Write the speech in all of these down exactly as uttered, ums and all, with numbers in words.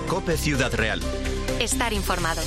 COPE Ciudad Real. Estar informado.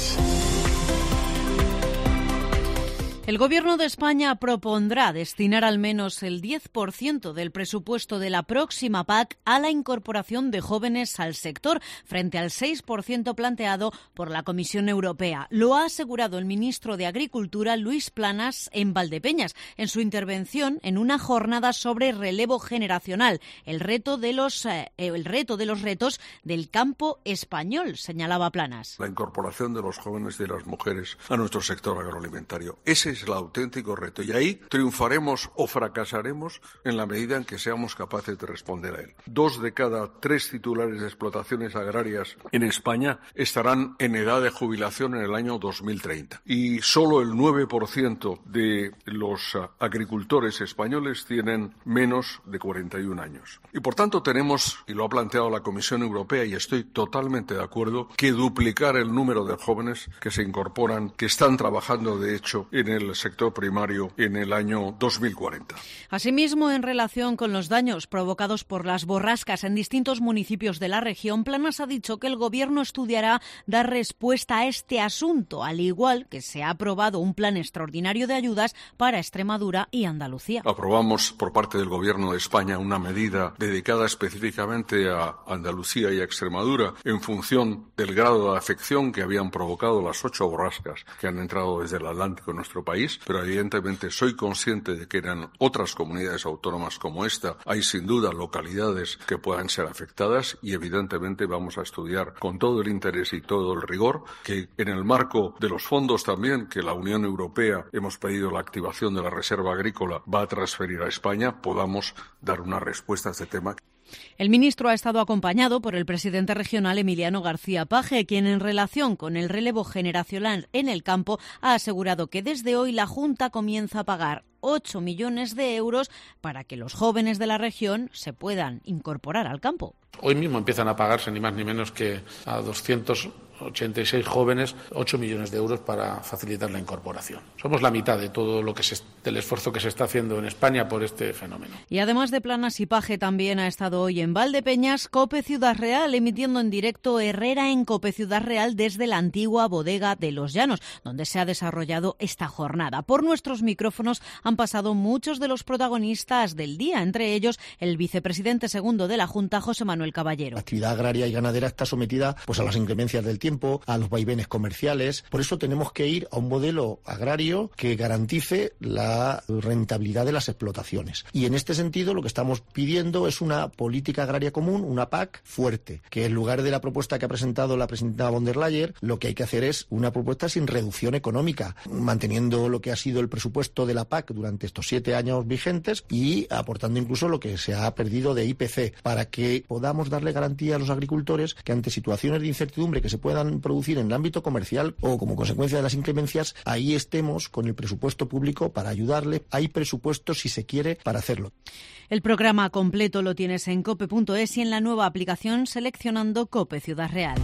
El Gobierno de España propondrá destinar al menos el diez por ciento del presupuesto de la próxima P A C a la incorporación de jóvenes al sector, frente al seis por ciento planteado por la Comisión Europea. Lo ha asegurado el ministro de Agricultura, Luis Planas, en Valdepeñas, en su intervención en una jornada sobre relevo generacional, el reto de los, eh, el reto de los retos del campo español, señalaba Planas. La incorporación de los jóvenes y de las mujeres a nuestro sector agroalimentario. Ese es el auténtico reto y ahí triunfaremos o fracasaremos en la medida en que seamos capaces de responder a él. Dos de cada tres titulares de explotaciones agrarias en España estarán en edad de jubilación en el año dos mil treinta y solo el nueve por ciento de los agricultores españoles tienen menos de cuarenta y un años. Y por tanto tenemos, y lo ha planteado la Comisión Europea y estoy totalmente de acuerdo, que duplicar el número de jóvenes que se incorporan, que están trabajando de hecho en el el sector primario en el año dos mil cuarenta. Asimismo, en relación con los daños provocados por las borrascas en distintos municipios de la región, Planas ha dicho que el Gobierno estudiará dar respuesta a este asunto, al igual que se ha aprobado un plan extraordinario de ayudas para Extremadura y Andalucía. Aprobamos por parte del Gobierno de España una medida dedicada específicamente a Andalucía y a Extremadura en función del grado de afección que habían provocado las ocho borrascas que han entrado desde el Atlántico en nuestro país. País, pero evidentemente soy consciente de que en otras comunidades autónomas como esta hay sin duda localidades que puedan ser afectadas y evidentemente vamos a estudiar con todo el interés y todo el rigor que en el marco de los fondos también que la Unión Europea hemos pedido la activación de la Reserva Agrícola va a transferir a España podamos dar una respuesta a este tema. El ministro ha estado acompañado por el presidente regional Emiliano García Paje, quien en relación con el relevo generacional en el campo ha asegurado que desde hoy la Junta comienza a pagar ocho millones de euros para que los jóvenes de la región se puedan incorporar al campo. Hoy mismo empiezan a pagarse ni más ni menos que a doscientos ochenta y seis jóvenes, ocho millones de euros para facilitar la incorporación. Somos la mitad de todo lo que se, del esfuerzo que se está haciendo en España por este fenómeno. Y además de Planas y Paje, también ha estado hoy en Valdepeñas COPE Ciudad Real, emitiendo en directo Herrera en COPE Ciudad Real desde la antigua bodega de Los Llanos, donde se ha desarrollado esta jornada. Por nuestros micrófonos han pasado muchos de los protagonistas del día, entre ellos el vicepresidente segundo de la Junta, José Manuel Caballero. La actividad agraria y ganadera está sometida pues a las inclemencias del tiempo, a los vaivenes comerciales. Por eso tenemos que ir a un modelo agrario que garantice la rentabilidad de las explotaciones. Y en este sentido lo que estamos pidiendo es una política agraria común, una P A C fuerte, que en lugar de la propuesta que ha presentado la presidenta von der Leyen, lo que hay que hacer es una propuesta sin reducción económica, manteniendo lo que ha sido el presupuesto de la P A C durante estos siete años vigentes y aportando incluso lo que se ha perdido de I P C, para que podamos darle garantía a los agricultores que ante situaciones de incertidumbre que se puedan producir en el ámbito comercial o como consecuencia de las inclemencias, ahí estemos con el presupuesto público para ayudarle. Hay presupuesto, si se quiere, para hacerlo. El programa completo lo tienes en cope punto es y en la nueva aplicación seleccionando COPE Ciudad Real.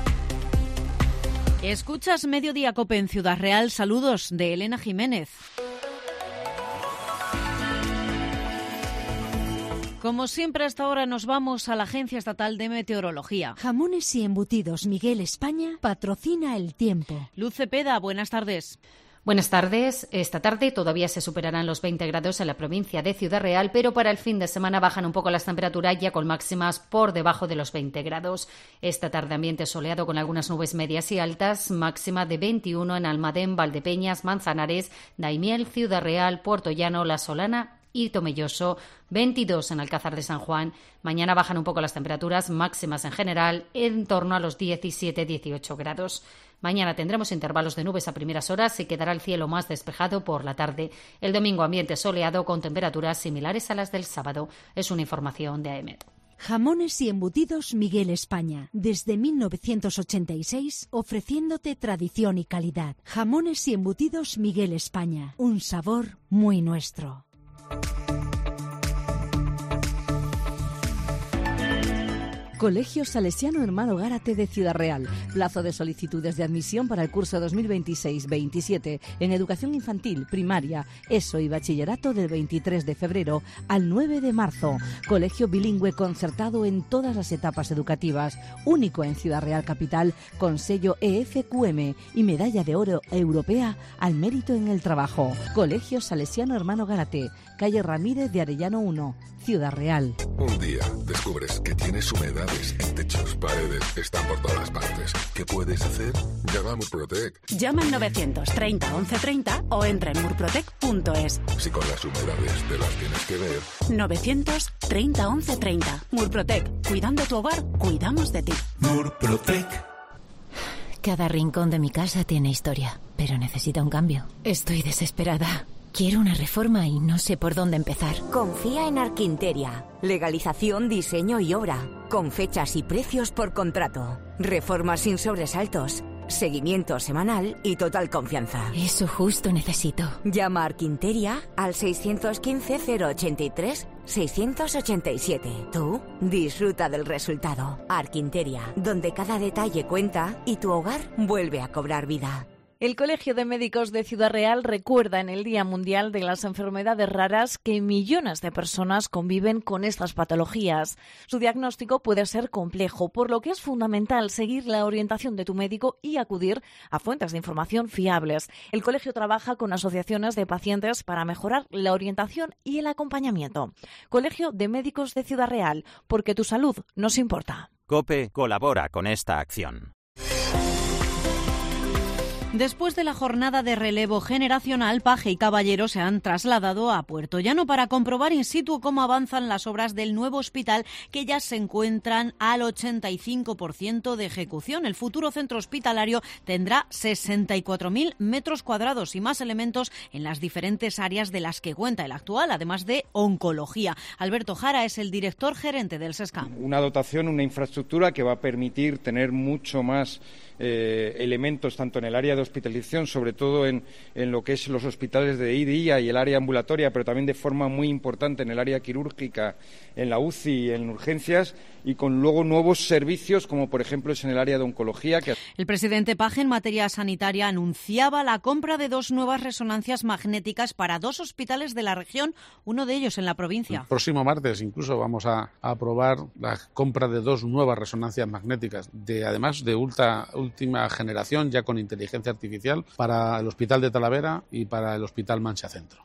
Escuchas Mediodía COPE en Ciudad Real. Saludos de Elena Jiménez. Como siempre, hasta ahora nos vamos a la Agencia Estatal de Meteorología. Jamones y embutidos Miguel España patrocina el tiempo. Luz Cepeda, buenas tardes. Buenas tardes. Esta tarde todavía se superarán los veinte grados en la provincia de Ciudad Real, pero para el fin de semana bajan un poco las temperaturas ya con máximas por debajo de los veinte grados. Esta tarde ambiente soleado con algunas nubes medias y altas, máxima de veintiuno en Almadén, Valdepeñas, Manzanares, Daimiel, Ciudad Real, Puerto Llano, La Solana y Tomelloso, veintidós en Alcázar de San Juan. Mañana bajan un poco las temperaturas máximas en general, en torno a los diecisiete dieciocho grados. Mañana tendremos intervalos de nubes a primeras horas y quedará el cielo más despejado por la tarde. El domingo ambiente soleado con temperaturas similares a las del sábado. Es una información de A E M E T. Jamones y embutidos Miguel España. Desde mil novecientos ochenta y seis, ofreciéndote tradición y calidad. Jamones y embutidos Miguel España. Un sabor muy nuestro. Colegio Salesiano Hermano Gárate de Ciudad Real. Plazo de solicitudes de admisión para el curso dos mil veintiséis veintisiete en educación infantil, primaria, ESO y bachillerato del veintitrés de febrero al nueve de marzo. Colegio bilingüe concertado en todas las etapas educativas. Único en Ciudad Real Capital con sello E F Q M y medalla de oro europea al mérito en el trabajo. Colegio Salesiano Hermano Gárate, calle Ramírez de Arellano uno, Ciudad Real. Un día descubres que tienes humedades en techos, paredes, están por todas partes. ¿Qué puedes hacer? Llama a Murprotec. Llama al novecientos treinta once treinta o entra en murprotec punto es. Si con las humedades te las tienes que ver. novecientos treinta once treinta. Murprotec. Cuidando tu hogar, cuidamos de ti. Murprotec. Cada rincón de mi casa tiene historia, pero necesita un cambio. Estoy desesperada. Quiero una reforma y no sé por dónde empezar. Confía en Arquinteria. Legalización, diseño y obra. Con fechas y precios por contrato. Reformas sin sobresaltos. Seguimiento semanal y total confianza. Eso justo necesito. Llama a Arquinteria al seiscientos quince cero ochenta y tres seiscientos ochenta y siete. Tú disfruta del resultado. Arquinteria, donde cada detalle cuenta y tu hogar vuelve a cobrar vida. El Colegio de Médicos de Ciudad Real recuerda en el Día Mundial de las Enfermedades Raras que millones de personas conviven con estas patologías. Su diagnóstico puede ser complejo, por lo que es fundamental seguir la orientación de tu médico y acudir a fuentes de información fiables. El colegio trabaja con asociaciones de pacientes para mejorar la orientación y el acompañamiento. Colegio de Médicos de Ciudad Real, porque tu salud nos importa. COPE colabora con esta acción. Después de la jornada de relevo generacional, Paje y Caballero se han trasladado a Puerto Llano para comprobar in situ cómo avanzan las obras del nuevo hospital, que ya se encuentran al ochenta y cinco por ciento de ejecución. El futuro centro hospitalario tendrá sesenta y cuatro mil metros cuadrados y más elementos en las diferentes áreas de las que cuenta el actual, además de oncología. Alberto Jara es el director gerente del SESCAM. Una dotación, una infraestructura que va a permitir tener mucho más Eh, elementos tanto en el área de hospitalización, sobre todo en, en lo que es los hospitales de día y el área ambulatoria, pero también de forma muy importante en el área quirúrgica, en la U C I y en urgencias, y con luego nuevos servicios como por ejemplo es en el área de oncología. Que... El presidente Paje en materia sanitaria anunciaba la compra de dos nuevas resonancias magnéticas para dos hospitales de la región, uno de ellos en la provincia. El próximo martes incluso vamos a, a aprobar la compra de dos nuevas resonancias magnéticas, de además de ultra última generación, ya con inteligencia artificial, para el Hospital de Talavera y para el Hospital Mancha Centro.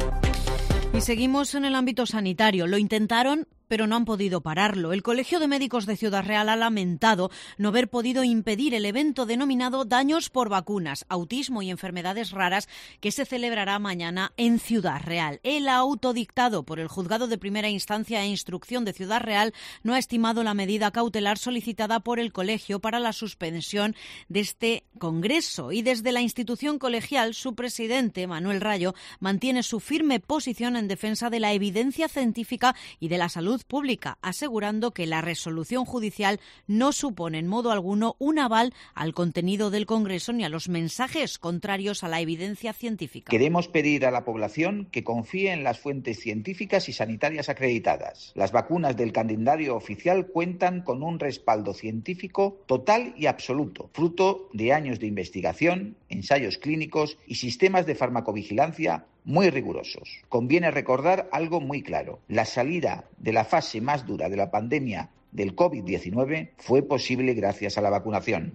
Y seguimos en el ámbito sanitario. Lo intentaron, pero no han podido pararlo. El Colegio de Médicos de Ciudad Real ha lamentado no haber podido impedir el evento denominado Daños por Vacunas, Autismo y Enfermedades Raras, que se celebrará mañana en Ciudad Real. El auto dictado por el Juzgado de Primera Instancia e Instrucción de Ciudad Real no ha estimado la medida cautelar solicitada por el colegio para la suspensión de este congreso. Y desde la institución colegial, su presidente, Manuel Rayo, mantiene su firme posición en defensa de la evidencia científica y de la salud pública, asegurando que la resolución judicial no supone en modo alguno un aval al contenido del Congreso ni a los mensajes contrarios a la evidencia científica. Queremos pedir a la población que confíe en las fuentes científicas y sanitarias acreditadas. Las vacunas del calendario oficial cuentan con un respaldo científico total y absoluto, fruto de años de investigación, ensayos clínicos y sistemas de farmacovigilancia muy rigurosos. Conviene recordar algo muy claro. La salida de la fase más dura de la pandemia del COVID diecinueve fue posible gracias a la vacunación.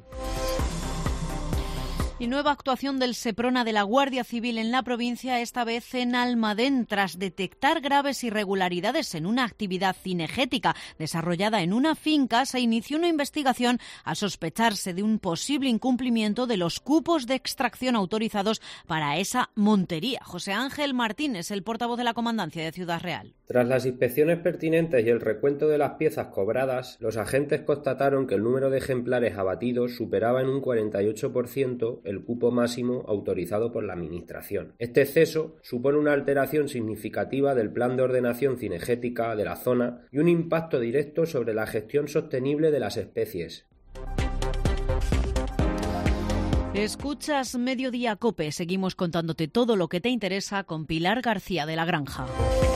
Y nueva actuación del Seprona de la Guardia Civil en la provincia, esta vez en Almadén, tras detectar graves irregularidades en una actividad cinegética desarrollada en una finca. Se inició una investigación a sospecharse de un posible incumplimiento de los cupos de extracción autorizados para esa montería. José Ángel Martínez, el portavoz de la Comandancia de Ciudad Real. Tras las inspecciones pertinentes y el recuento de las piezas cobradas, los agentes constataron que el número de ejemplares abatidos superaba en un cuarenta y ocho por ciento el cupo máximo autorizado por la Administración. Este exceso supone una alteración significativa del plan de ordenación cinegética de la zona y un impacto directo sobre la gestión sostenible de las especies. Escuchas Mediodía COPE. Seguimos contándote todo lo que te interesa con Pilar García de la Granja.